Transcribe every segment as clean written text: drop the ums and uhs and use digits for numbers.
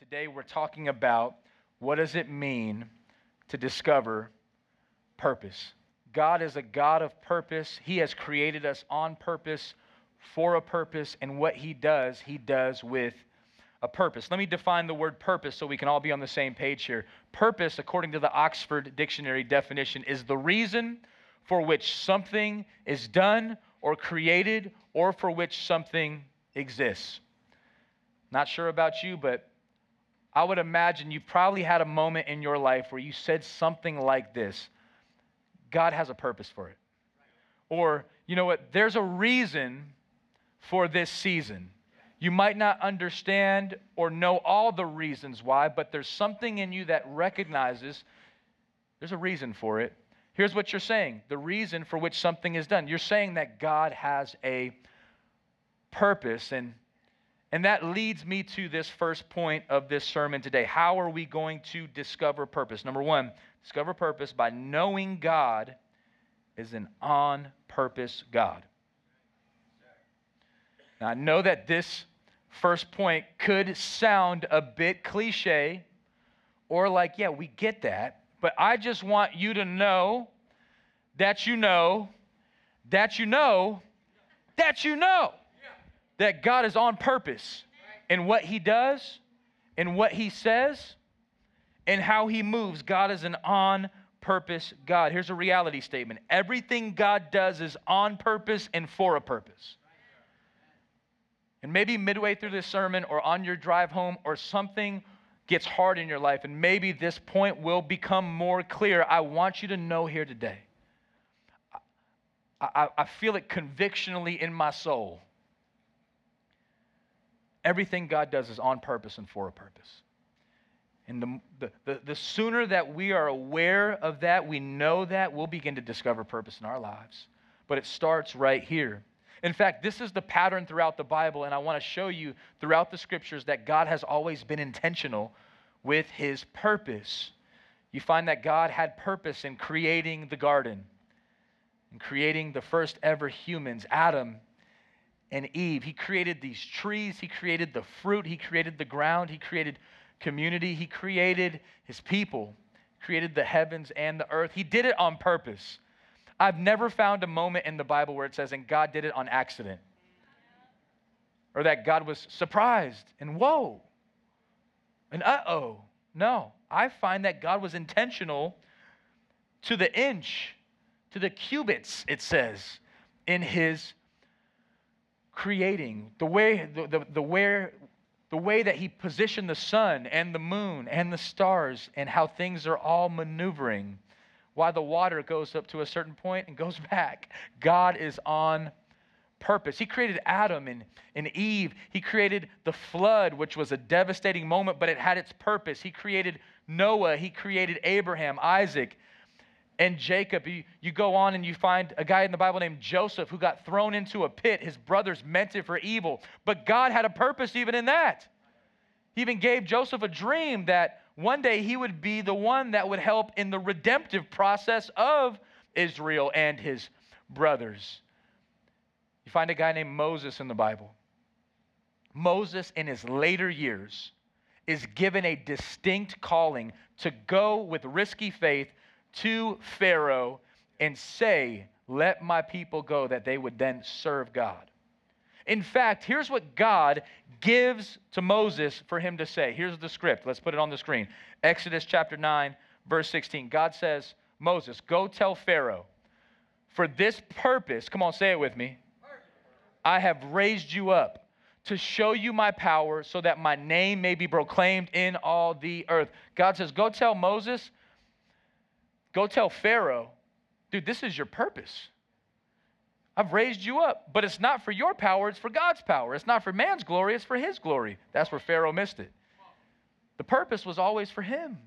Today we're talking about what does it mean to discover purpose. God is a God of purpose. He has created us on purpose, for a purpose, and what He does with a purpose. Let me define the word purpose so we can all be on the same page here. Purpose, according to the Oxford Dictionary definition, is the reason for which something is done or created or for which something exists. Not sure about you, but I would imagine you've probably had a moment in your life where you said something like this: God has a purpose for it. Or, you know what, there's a reason for this season. You might not understand or know all the reasons why, but there's something in you that recognizes there's a reason for it. Here's what you're saying: the reason for which something is done. You're saying that God has a purpose, and that leads me to this first point of this sermon today. How are we going to discover purpose? Number one, discover purpose by knowing God is an on-purpose God. Now, I know that this first point could sound a bit cliche or like, yeah, we get that, but I just want you to know that you know that you know that you know that God is on purpose in what He does, in what He says, and how He moves. God is an on-purpose God. Here's a reality statement. Everything God does is on purpose and for a purpose. And maybe midway through this sermon or on your drive home or something gets hard in your life, and maybe this point will become more clear. I want you to know here today, I feel it convictionally in my soul. Everything God does is on purpose and for a purpose. And the sooner that we are aware of that, we know that, we'll begin to discover purpose in our lives. But it starts right here. In fact, this is the pattern throughout the Bible, and I want to show you throughout the scriptures that God has always been intentional with His purpose. You find that God had purpose in creating the garden, in creating the first ever humans, Adam and Eve. He created these trees. He created the fruit. He created the ground. He created community. He created His people, created the heavens and the earth. He did it on purpose. I've never found a moment in the Bible where it says, and God did it on accident, or that God was surprised and whoa and uh-oh. No, I find that God was intentional to the inch, to the cubits, it says, in His creating, the way that He positioned the sun and the moon and the stars and how things are all maneuvering, why the water goes up to a certain point and goes back. God is on purpose. He created Adam and Eve. He created the flood, which was a devastating moment, but it had its purpose. He created Noah. He created Abraham, Isaac, and Jacob. You go on and you find a guy in the Bible named Joseph who got thrown into a pit. His brothers meant it for evil, but God had a purpose even in that. He even gave Joseph a dream that one day he would be the one that would help in the redemptive process of Israel and his brothers. You find a guy named Moses in the Bible. Moses, in his later years, is given a distinct calling to go with risky faith to Pharaoh and say, let my people go, that they would then serve God. In fact, here's what God gives to Moses for him to say. Here's the script. Let's put it on the screen. Exodus chapter 9, verse 16. God says, Moses, go tell Pharaoh, for this purpose, come on, say it with me, I have raised you up to show you my power so that my name may be proclaimed in all the earth. God says, go tell Moses, go tell Pharaoh, dude, this is your purpose. I've raised you up, but it's not for your power, it's for God's power. It's not for man's glory, it's for His glory. That's where Pharaoh missed it. The purpose was always for him.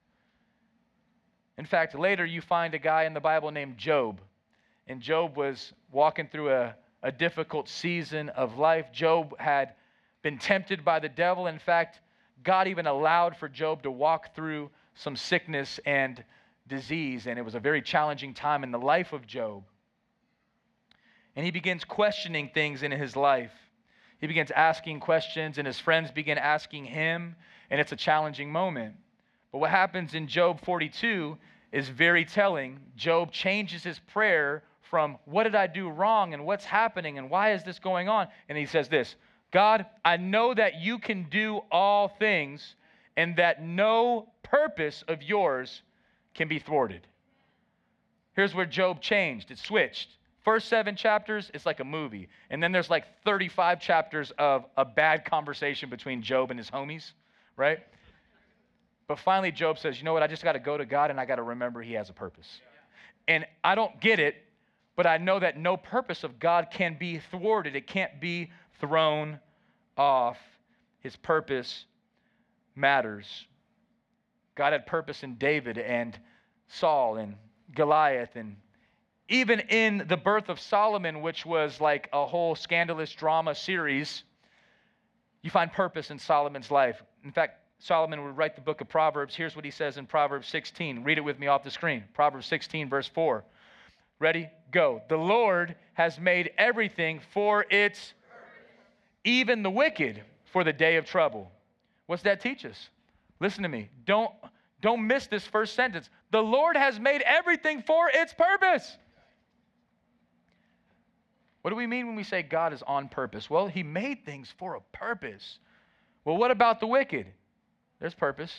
In fact, later you find a guy in the Bible named Job, and Job was walking through a difficult season of life. Job had been tempted by the devil. In fact, God even allowed for Job to walk through some sickness and disease, and it was a very challenging time in the life of Job. And he begins questioning things in his life. He begins asking questions, and his friends begin asking him. and it's a challenging moment. But what happens in Job 42 is very telling. Job changes his prayer from what did I do wrong and what's happening and why is this going on? And he says this, God, I know that you can do all things and that no purpose of yours can be thwarted. Here's where Job changed. It switched. First 7 chapters, it's like a movie. And then there's like 35 chapters of a bad conversation between Job and his homies, right? But finally, Job says, you know what? I just got to go to God and I got to remember he has a purpose. And I don't get it, but I know that no purpose of God can be thwarted. It can't be thrown off. His purpose matters. God had purpose in David and Saul and Goliath, and even in the birth of Solomon, which was like a whole scandalous drama series, you find purpose in Solomon's life. In fact, Solomon would write the book of Proverbs. Here's what he says in Proverbs 16. Read it with me off the screen. Proverbs 16, verse 4. Ready? Go. The Lord has made everything for its, even the wicked, for the day of trouble. What's that teach us? Listen to me. Don't miss this first sentence. The Lord has made everything for its purpose. What do we mean when we say God is on purpose? Well, he made things for a purpose. Well, what about the wicked? There's purpose.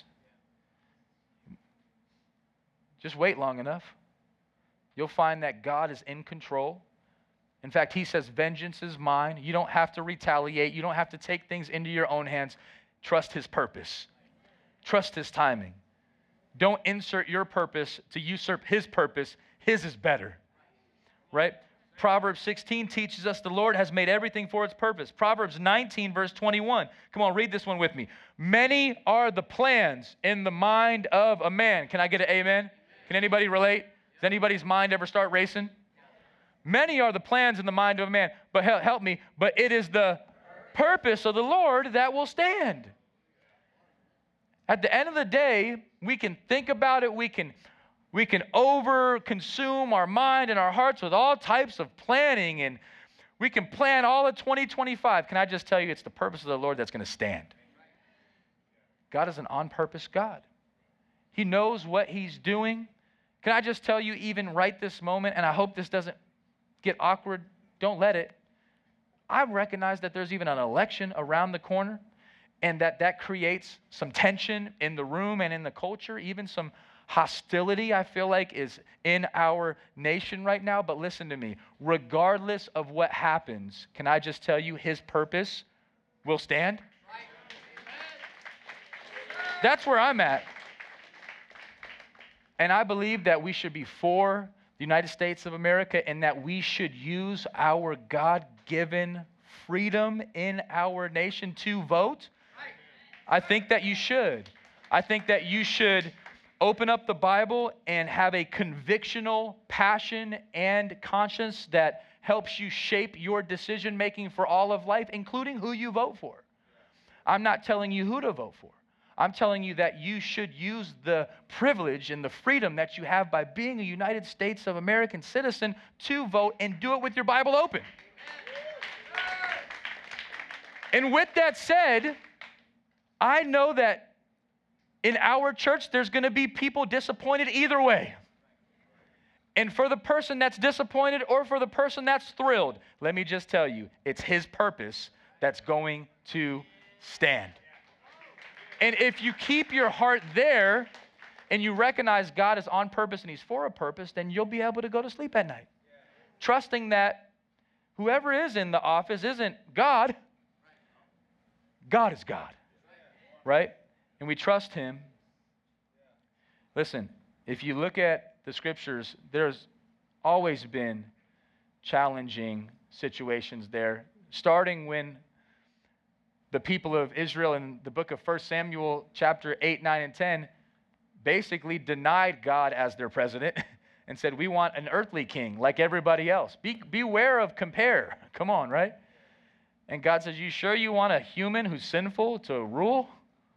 Just wait long enough. You'll find that God is in control. In fact, he says, vengeance is mine. You don't have to retaliate. You don't have to take things into your own hands. Trust his purpose. Trust his timing. Don't insert your purpose to usurp his purpose. His is better, right? Proverbs 16 teaches us the Lord has made everything for its purpose. Proverbs 19, verse 21. Come on, read this one with me. Many are the plans in the mind of a man. Can I get an amen? Can anybody relate? Does anybody's mind ever start racing? Many are the plans in the mind of a man, but help me, but it is the purpose of the Lord that will stand. At the end of the day, we can think about it, we can over-consume our mind and our hearts with all types of planning, and we can plan all of 2025. Can I just tell you, it's the purpose of the Lord that's going to stand. God is an on-purpose God. He knows what he's doing. Can I just tell you, even right this moment, and I hope this doesn't get awkward, don't let it. I recognize that there's even an election around the corner, and that creates some tension in the room and in the culture, even some hostility, I feel like, is in our nation right now. But listen to me. Regardless of what happens, can I just tell you, his purpose will stand? That's where I'm at. And I believe that we should be for the United States of America and that we should use our God-given freedom in our nation to vote. I think that you should. I think that you should open up the Bible and have a convictional passion and conscience that helps you shape your decision-making for all of life, including who you vote for. I'm not telling you who to vote for. I'm telling you that you should use the privilege and the freedom that you have by being a United States of American citizen to vote, and do it with your Bible open. And with that said, I know that in our church, there's going to be people disappointed either way. And for the person that's disappointed or for the person that's thrilled, let me just tell you, it's his purpose that's going to stand. And if you keep your heart there and you recognize God is on purpose and he's for a purpose, then you'll be able to go to sleep at night, trusting that whoever is in the office isn't God. God is God, right? And we trust him. Listen, if you look at the scriptures, there's always been challenging situations there, starting when the people of Israel in the book of 1 Samuel chapter 8, 9, and 10 basically denied God as their president and said, we want an earthly king like everybody else. Beware of compare. Come on, right? And God says, you sure you want a human who's sinful to rule?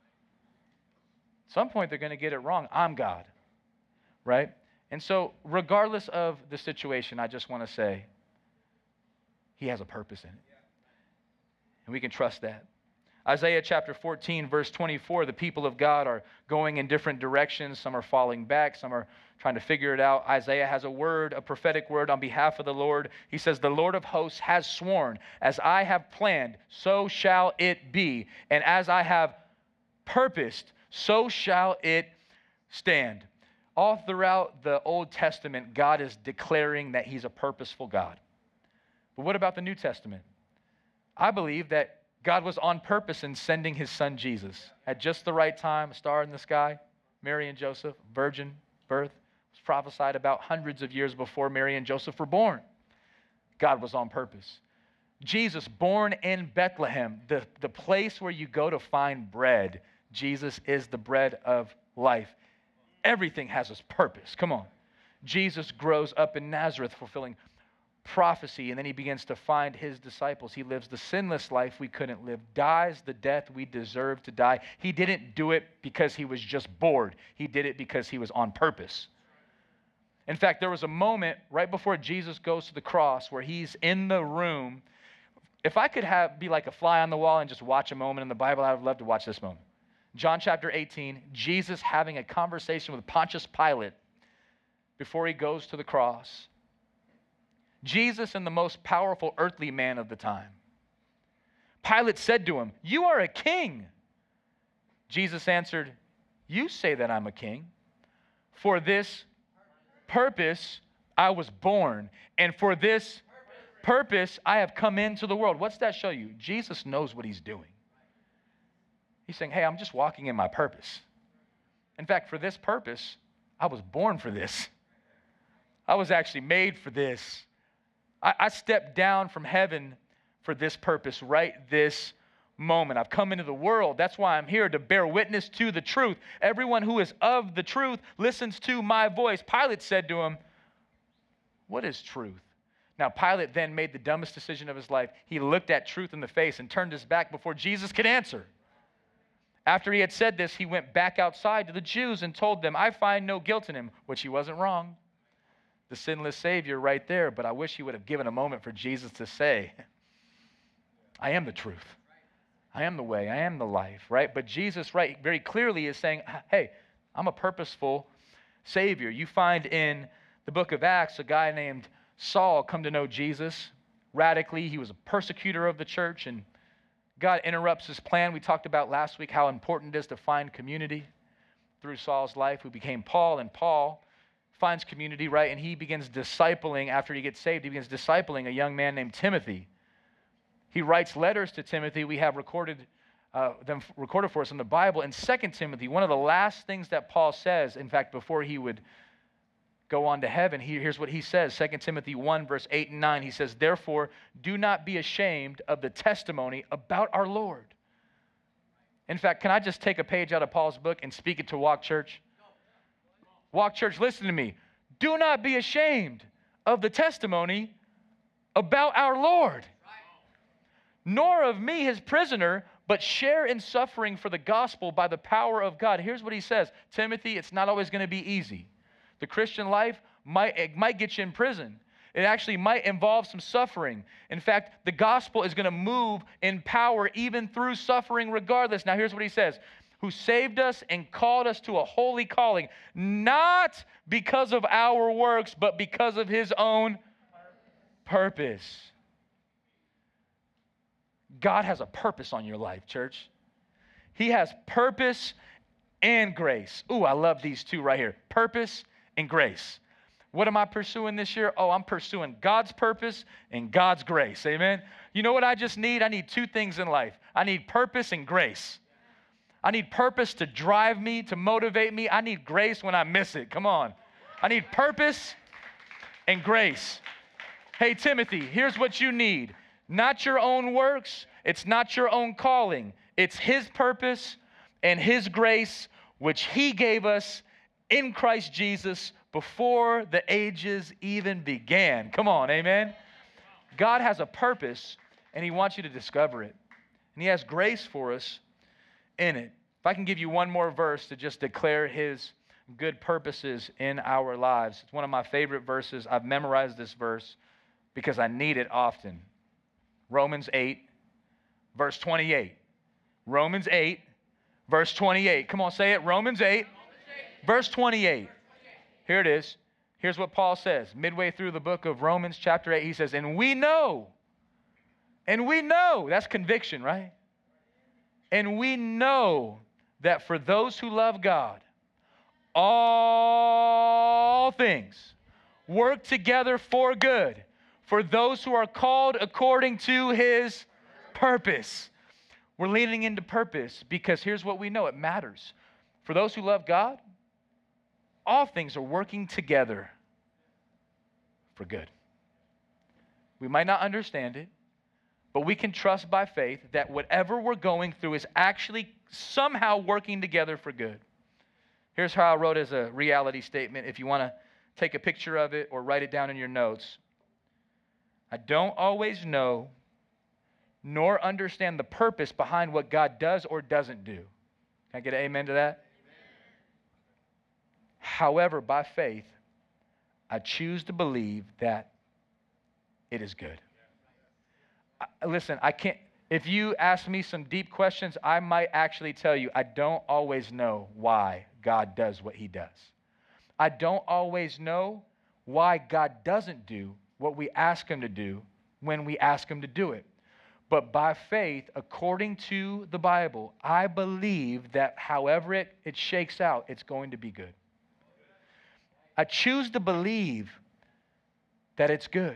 At some point, they're going to get it wrong. I'm God, right? And so regardless of the situation, I just want to say he has a purpose in it. And we can trust that. Isaiah chapter 14, verse 24, the people of God are going in different directions. Some are falling back. Some are trying to figure it out. Isaiah has a word, a prophetic word on behalf of the Lord. He says, the Lord of hosts has sworn, as I have planned, so shall it be. And as I have purposed, so shall it stand. All throughout the Old Testament, God is declaring that he's a purposeful God. But what about the New Testament? I believe that God was on purpose in sending his son Jesus at just the right time, a star in the sky, Mary and Joseph, virgin birth, was prophesied about hundreds of years before Mary and Joseph were born. God was on purpose. Jesus, born in Bethlehem, the place where you go to find bread. Jesus is the bread of life. Everything has its purpose. Come on. Jesus grows up in Nazareth, fulfilling prophecy, and then he begins to find his disciples. He lives the sinless life we couldn't live, dies the death we deserve to die. He didn't do it because he was just bored. He did it because he was on purpose. In fact, there was a moment right before Jesus goes to the cross where he's in the room. If I could be like a fly on the wall and just watch a moment in the Bible, I would love to watch this moment. John chapter 18, Jesus having a conversation with Pontius Pilate before he goes to the cross. Jesus and the most powerful earthly man of the time. Pilate said to him, "You are a king." Jesus answered, "You say that I'm a king. For this purpose I was born, and for this purpose I have come into the world." What's that show you? Jesus knows what he's doing. He's saying, hey, I'm just walking in my purpose. In fact, for this purpose, I was born for this. I was actually made for this. I stepped down from heaven for this purpose right this moment. I've come into the world. That's why I'm here, to bear witness to the truth. Everyone who is of the truth listens to my voice. Pilate said to him, "What is truth?" Now, Pilate then made the dumbest decision of his life. He looked at truth in the face and turned his back before Jesus could answer. After he had said this, he went back outside to the Jews and told them, "I find no guilt in him," which he wasn't wrong. The sinless Savior right there, but I wish he would have given a moment for Jesus to say, "I am the truth. I am the way. I am the life," right? But Jesus, right, very clearly is saying, hey, I'm a purposeful Savior. You find in the book of Acts a guy named Saul come to know Jesus radically. He was a persecutor of the church, and God interrupts his plan. We talked about last week how important it is to find community through Saul's life, who became Paul, and Paul finds community, right? And he begins discipling, after he gets saved, he begins discipling a young man named Timothy. He writes letters to Timothy. We have them recorded for us in the Bible. In 2 Timothy, one of the last things that Paul says, in fact, before he would go on to heaven, here's what he says, 2 Timothy 1, verse 8 and 9. He says, "Therefore, do not be ashamed of the testimony about our Lord." In fact, can I just take a page out of Paul's book and speak it to Walk Church? Walk Church, listen to me. Do not be ashamed of the testimony about our Lord, nor of me, his prisoner, but share in suffering for the gospel by the power of God. Here's what he says. Timothy, it's not always going to be easy. The Christian life might get you in prison. It actually might involve some suffering. In fact, the gospel is going to move in power even through suffering regardless. Now, here's what he says. Who saved us and called us to a holy calling, not because of our works, but because of his own purpose. God has a purpose on your life, church. He has purpose and grace. Ooh, I love these two right here. Purpose and grace. What am I pursuing this year? Oh, I'm pursuing God's purpose and God's grace. Amen? You know what I just need? I need two things in life. I need purpose and grace. I need purpose to drive me, to motivate me. I need grace when I miss it. Come on. I need purpose and grace. Hey, Timothy, here's what you need. Not your own works. It's not your own calling. It's his purpose and his grace, which he gave us in Christ Jesus before the ages even began. Come on, amen? God has a purpose, and he wants you to discover it. And he has grace for us in it. If I can give you one more verse to just declare his good purposes in our lives. It's one of my favorite verses. I've memorized this verse because I need it often. Romans 8, verse 28. Romans 8, verse 28. Come on, say it. Romans 8, verse 28. Here it is. Here's what Paul says. Midway through the book of Romans, chapter 8, he says, and we know, that's conviction, right? And we know that for those who love God, all things work together for good, for those who are called according to his purpose. We're leaning into purpose because here's what we know, it matters. For those who love God, all things are working together for good. We might not understand it, but we can trust by faith that whatever we're going through is actually somehow working together for good. Here's how I wrote as a reality statement. If you want to take a picture of it or write it down in your notes. I don't always know nor understand the purpose behind what God does or doesn't do. Can I get an amen to that? Amen. However, by faith, I choose to believe that it is good. Listen, I can't, if you ask me some deep questions, I might actually tell you I don't always know why God does what he does. I don't always know why God doesn't do what we ask him to do when we ask him to do it. But by faith, according to the Bible, I believe that however it shakes out, it's going to be good. I choose to believe that it's good.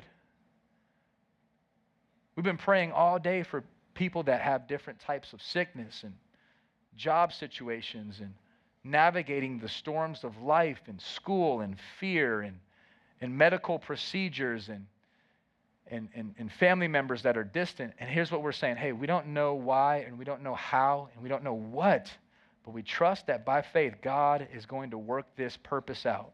We've been praying all day for people that have different types of sickness and job situations and navigating the storms of life and school and fear and medical procedures and family members that are distant. And here's what we're saying. Hey, we don't know why and we don't know how and we don't know what, but we trust that by faith, God is going to work this purpose out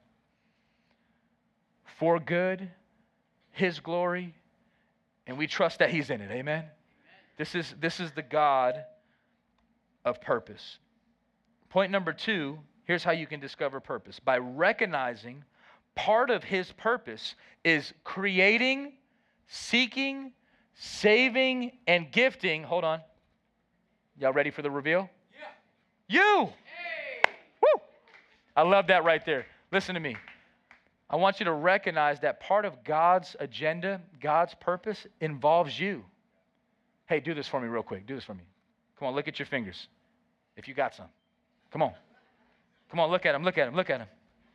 for good, his glory, and we trust that he's in it. Amen? This is the God of purpose. Point number 2, here's how you can discover purpose. By recognizing part of his purpose is creating, seeking, saving, and gifting. Hold on. Y'all ready for the reveal? Yeah. You! Hey. Woo! I love that right there. Listen to me. I want you to recognize that part of God's agenda, God's purpose, involves you. Hey, do this for me real quick. Do this for me. Come on, look at your fingers. If you got some. Come on. Come on, look at him, look at him, look at him.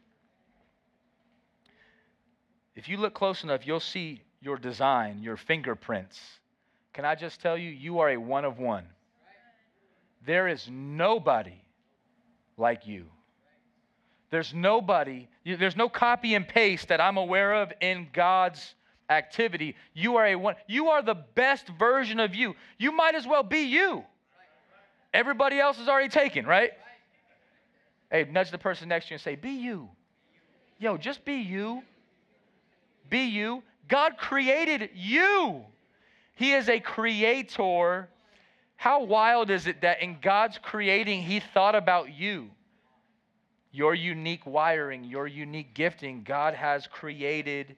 If you look close enough, you'll see your design, your fingerprints. Can I just tell you, you are a one of one. There is nobody like you. There's nobody, there's no copy and paste that I'm aware of in God's activity. You are a one. You are the best version of you. You might as well be you. Everybody else is already taken, right? Hey, nudge the person next to you and say, be you. Yo, just be you. Be you. God created you. He is a creator. How wild is it that in God's creating, he thought about you? Your unique wiring, your unique gifting, God has created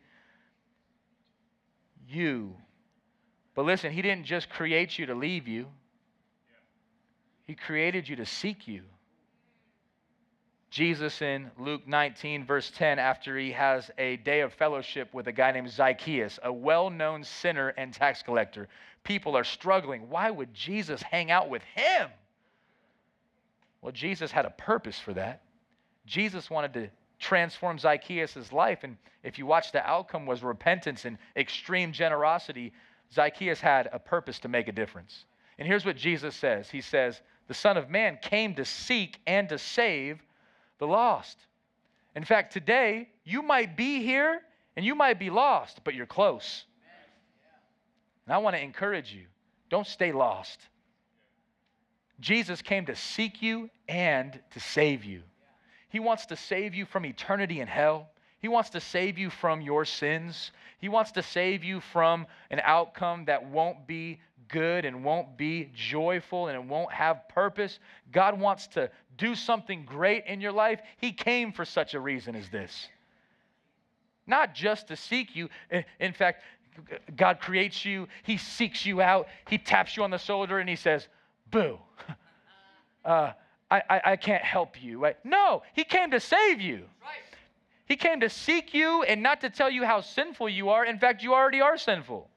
you. But listen, he didn't just create you to leave you. He created you to seek you. Jesus in Luke 19, verse 10, after he has a day of fellowship with a guy named Zacchaeus, a well-known sinner and tax collector. People are struggling. Why would Jesus hang out with him? Well, Jesus had a purpose for that. Jesus wanted to transform Zacchaeus' life, and if you watch, the outcome was repentance and extreme generosity. Zacchaeus had a purpose to make a difference. And here's what Jesus says. He says, the Son of Man came to seek and to save the lost. In fact, today, you might be here and you might be lost, but you're close. And I want to encourage you, don't stay lost. Jesus came to seek you and to save you. He wants to save you from eternity in hell. He wants to save you from your sins. He wants to save you from an outcome that won't be good and won't be joyful and it won't have purpose. God wants to do something great in your life. He came for such a reason as this. Not just to seek you. In fact, God creates you. He seeks you out. He taps you on the shoulder and he says, Boo. I can't help you. Right? No, he came to save you. He came to seek you and not to tell you how sinful you are. In fact, you already are sinful.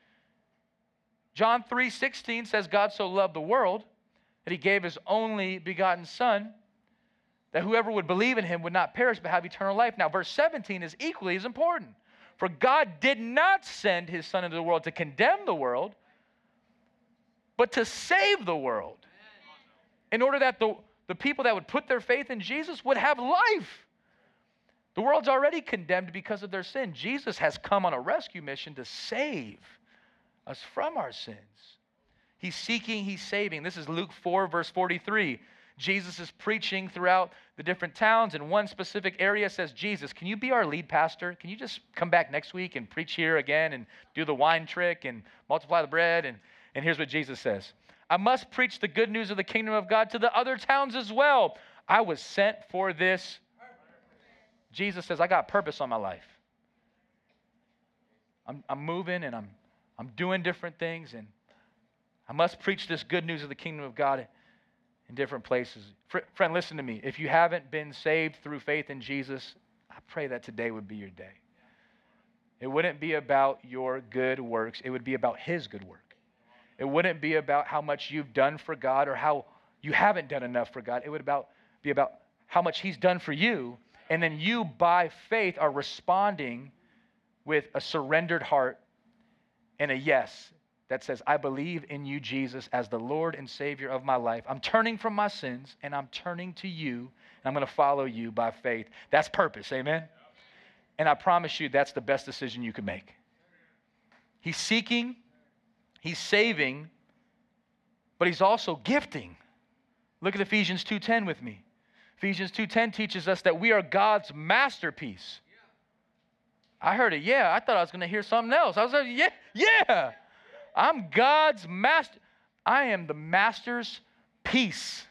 John 3:16 says, God so loved the world that he gave his only begotten Son, that whoever would believe in him would not perish but have eternal life. Now, verse 17 is equally as important. For God did not send his Son into the world to condemn the world, but to save the world, in order that the people that would put their faith in Jesus would have life. The world's already condemned because of their sin. Jesus has come on a rescue mission to save us from our sins. He's seeking, he's saving. This is Luke 4, verse 43. Jesus is preaching throughout the different towns, and one specific area says, Jesus, can you be our lead pastor? Can you just come back next week and preach here again and do the wine trick and multiply the bread? And here's what Jesus says. I must preach the good news of the kingdom of God to the other towns as well. I was sent for this. Jesus says, I got purpose on my life. I'm moving and I'm doing different things, and I must preach this good news of the kingdom of God in different places. Friend, listen to me. If you haven't been saved through faith in Jesus, I pray that today would be your day. It wouldn't be about your good works. It would be about his good work. It wouldn't be about how much you've done for God or how you haven't done enough for God. It would be about how much he's done for you, and then you, by faith, are responding with a surrendered heart and a yes that says, I believe in you, Jesus, as the Lord and Savior of my life. I'm turning from my sins, and I'm turning to you, and I'm going to follow you by faith. That's purpose, amen? And I promise you, that's the best decision you can make. He's seeking, he's saving, but he's also gifting. Look at Ephesians 2:10 with me. Ephesians 2:10 teaches us that we are God's masterpiece. I heard it, yeah. I thought I was going to hear something else. I was like, yeah. I'm God's master. I am the master's piece.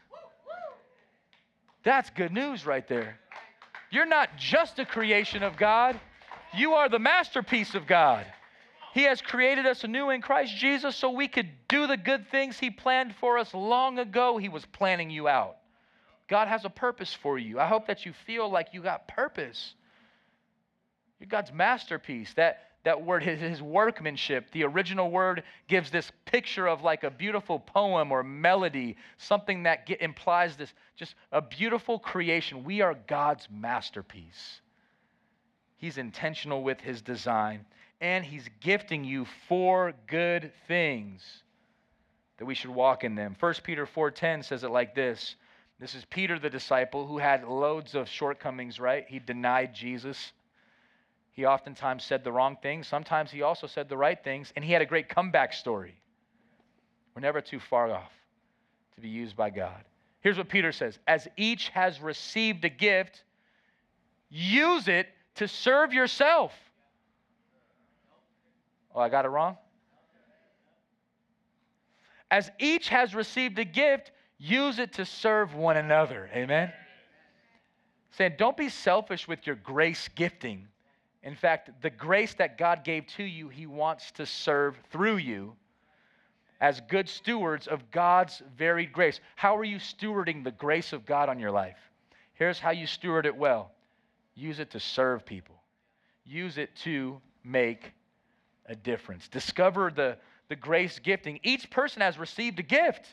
That's good news right there. You're not just a creation of God. You are the masterpiece of God. He has created us anew in Christ Jesus so we could do the good things he planned for us long ago. He was planning you out. God has a purpose for you. I hope that you feel like you got purpose. You're God's masterpiece. That word, his workmanship, the original word gives this picture of like a beautiful poem or melody, something that implies this, just a beautiful creation. We are God's masterpiece. He's intentional with his design, and he's gifting you for good things that we should walk in them. 1 Peter 4:10 says it like this. This is Peter the disciple who had loads of shortcomings, right? He denied Jesus. He oftentimes said the wrong things. Sometimes he also said the right things, and he had a great comeback story. We're never too far off to be used by God. Here's what Peter says. As each has received a gift, use it to serve yourself. Oh, I got it wrong? As each has received a gift, use it to serve one another. Amen? Saying, don't be selfish with your grace gifting. In fact, the grace that God gave to you, he wants to serve through you as good stewards of God's varied grace. How are you stewarding the grace of God on your life? Here's how you steward it well. Use it to serve people. Use it to make a difference. Discover the grace gifting. Each person has received a gift.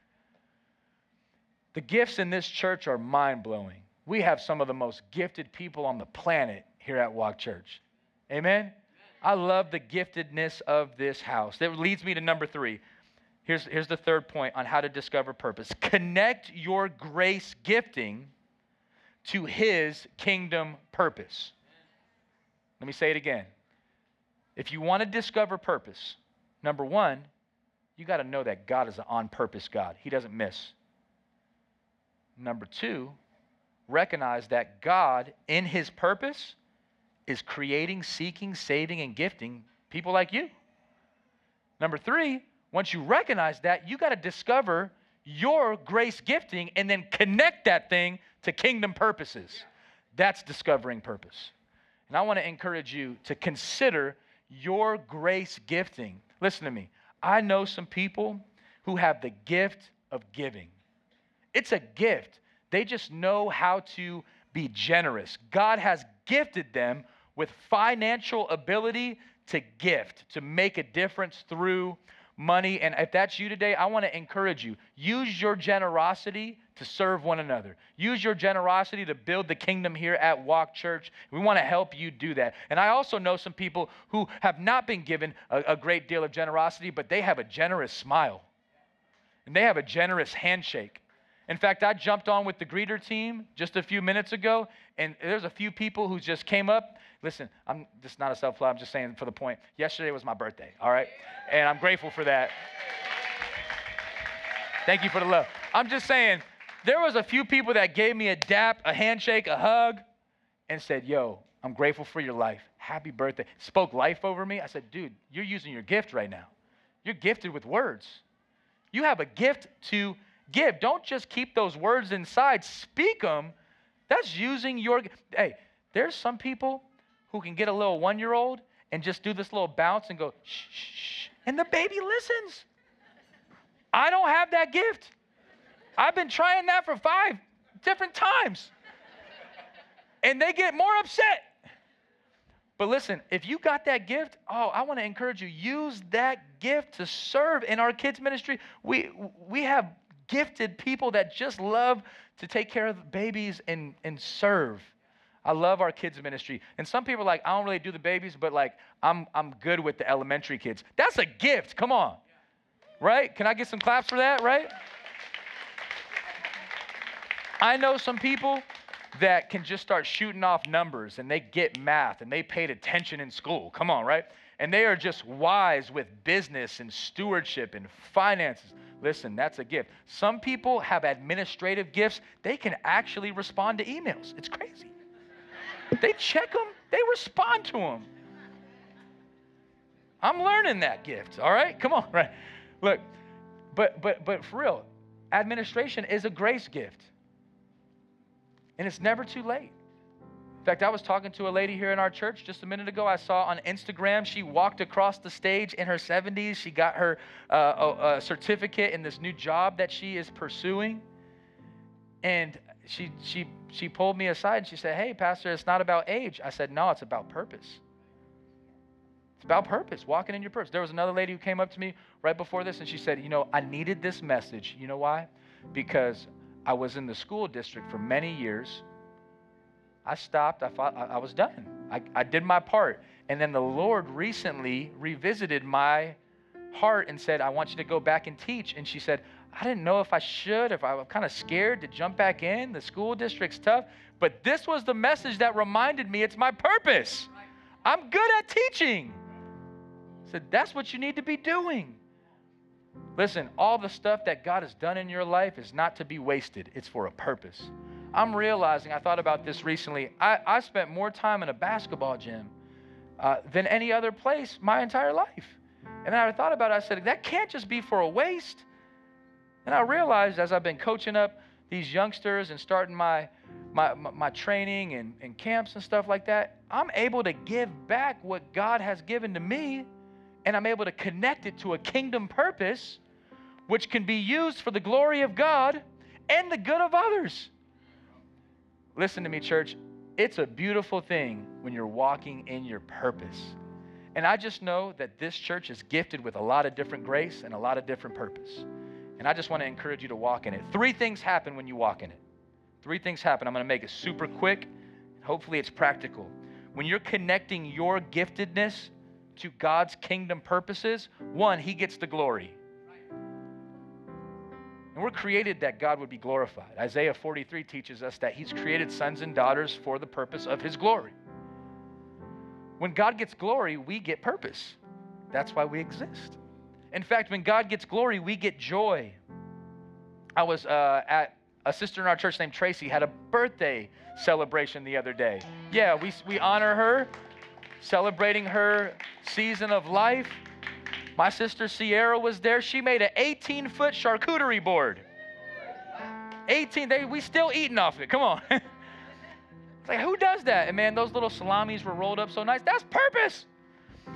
The gifts in this church are mind-blowing. We have some of the most gifted people on the planet here at Walk Church. Amen? I love the giftedness of this house. That leads me to number 3. Here's the third point on how to discover purpose. Connect your grace gifting to his kingdom purpose. Let me say it again. If you want to discover purpose, number 1, you got to know that God is an on-purpose God. He doesn't miss. Number 2, recognize that God, in his purpose, is creating, seeking, saving, and gifting people like you. Number 3, once you recognize that, you got to discover your grace gifting and then connect that thing to kingdom purposes. That's discovering purpose. And I want to encourage you to consider your grace gifting. Listen to me. I know some people who have the gift of giving. It's a gift. They just know how to be generous. God has gifted them with financial ability to gift, to make a difference through money. And if that's you today, I want to encourage you. Use your generosity to serve one another. Use your generosity to build the kingdom here at Walk Church. We want to help you do that. And I also know some people who have not been given a great deal of generosity, but they have a generous smile. And they have a generous handshake. In fact, I jumped on with the greeter team just a few minutes ago, and there's a few people who just came up. Listen, I'm just not a self-plug. I'm just saying for the point. Yesterday was my birthday, all right? And I'm grateful for that. Thank you for the love. I'm just saying, there was a few people that gave me a dap, a handshake, a hug, and said, yo, I'm grateful for your life. Happy birthday. Spoke life over me. I said, dude, you're using your gift right now. You're gifted with words. You have a gift to give. Don't just keep those words inside. Speak them. That's using your... Hey, there's some people who can get a little 1-year-old and just do this little bounce and go, shh, shh, shh, and the baby listens. I don't have that gift. I've been trying that for 5 different times. And they get more upset. But listen, if you got that gift, I want to encourage you, use that gift to serve in our kids ministry. We have gifted people that just love to take care of babies and serve. I love our kids ministry. And some people are like, I don't really do the babies, but like I'm good with the elementary kids. That's a gift. Come on. Right? Can I get some claps for that, right? I know some people that can just start shooting off numbers and they get math and they paid attention in school. Come on, right? And they are just wise with business and stewardship and finances. Listen, that's a gift. Some people have administrative gifts. They can actually respond to emails. It's crazy. They check them. They respond to them. I'm learning that gift, all right? Come on, right? Look, but for real, administration is a grace gift. And it's never too late. In fact, I was talking to a lady here in our church just a minute ago. I saw on Instagram, she walked across the stage in her 70s. She got her a certificate in this new job that she is pursuing. And she pulled me aside and she said, hey, Pastor, it's not about age. I said, no, it's about purpose. It's about purpose, walking in your purpose. There was another lady who came up to me right before this and she said, I needed this message. You know why? Because I was in the school district for many years. I stopped. I thought I was done. I did my part. And then the Lord recently revisited my heart and said, I want you to go back and teach. And she said, I didn't know if I should, if I was kind of scared to jump back in. The school district's tough. But this was the message that reminded me it's my purpose. I'm good at teaching. I said, that's what you need to be doing. Listen, all the stuff that God has done in your life is not to be wasted. It's for a purpose. I'm realizing, I thought about this recently, I spent more time in a basketball gym than any other place my entire life. And I thought about it, I said, that can't just be for a waste. And I realized as I've been coaching up these youngsters and starting my training and camps and stuff like that, I'm able to give back what God has given to me, and I'm able to connect it to a kingdom purpose, which can be used for the glory of God and the good of others. Listen to me, church. It's a beautiful thing when you're walking in your purpose. And I just know that this church is gifted with a lot of different grace and a lot of different purpose. And I just want to encourage you to walk in it. 3 things happen when you walk in it. 3 things happen. I'm going to make it super quick. Hopefully it's practical. When you're connecting your giftedness to God's kingdom purposes, 1, He gets the glory. And we're created that God would be glorified. Isaiah 43 teaches us that He's created sons and daughters for the purpose of His glory. When God gets glory, we get purpose. That's why we exist. In fact, when God gets glory, we get joy. I was at a sister in our church named Tracy had a birthday celebration the other day. Yeah, we honor her, celebrating her season of life. My sister Sierra was there. She made an 18-foot charcuterie board. 18, we still eating off it. Come on. It's like, who does that? And man, those little salamis were rolled up so nice. That's purpose.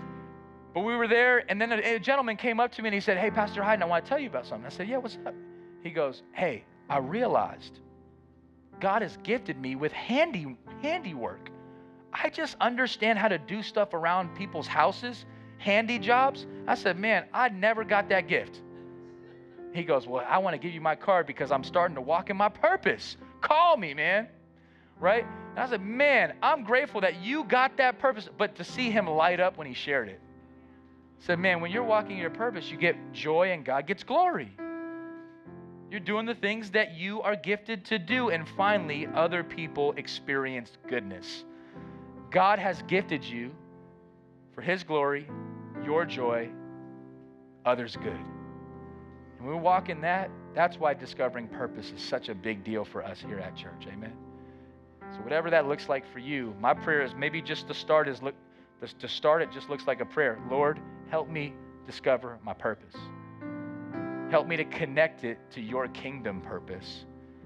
But we were there, and then a gentleman came up to me and he said, hey, Pastor Hyden, I want to tell you about something. I said, yeah, what's up? He goes, hey, I realized God has gifted me with handiwork. I just understand how to do stuff around people's houses, handy jobs. I said, man, I never got that gift. He goes, well, I want to give you my card because I'm starting to walk in my purpose. Call me, man. Right? And I said, man, I'm grateful that you got that purpose. But to see him light up when he shared it, I said, man, when you're walking in your purpose, you get joy and God gets glory. You're doing the things that you are gifted to do. And finally, other people experience goodness. God has gifted you for his glory, your joy, others' good. And when we walk in that, that's why discovering purpose is such a big deal for us here at church. Amen. So whatever that looks like for you, my prayer is maybe just to start it just looks like a prayer. Lord, help me discover my purpose. Help me to connect it to your kingdom purpose.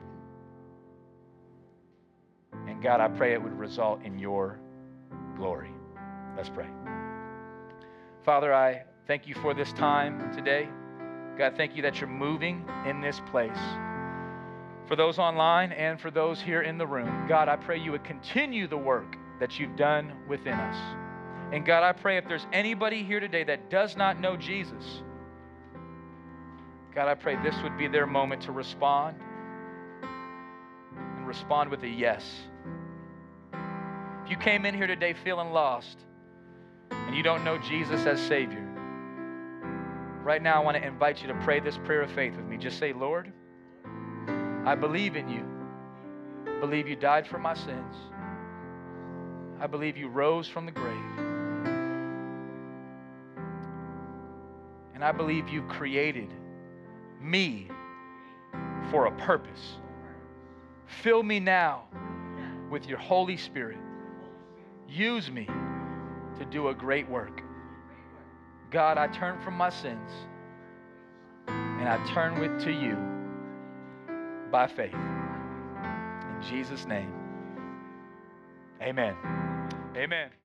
And God, I pray it would result in your glory. Let's pray. Father, I thank you for this time today. God, thank you that you're moving in this place. For those online and for those here in the room, God, I pray you would continue the work that you've done within us. And God, I pray if there's anybody here today that does not know Jesus, God, I pray this would be their moment to respond and respond with a yes. If you came in here today feeling lost and you don't know Jesus as Savior, right now I want to invite you to pray this prayer of faith with me. Just say, Lord, I believe in you. I believe you died for my sins. I believe you rose from the grave. And I believe you created me for a purpose. Fill me now with your Holy Spirit. Use me to do a great work. God, I turn from my sins and I turn to you by faith. In Jesus' name, amen. Amen.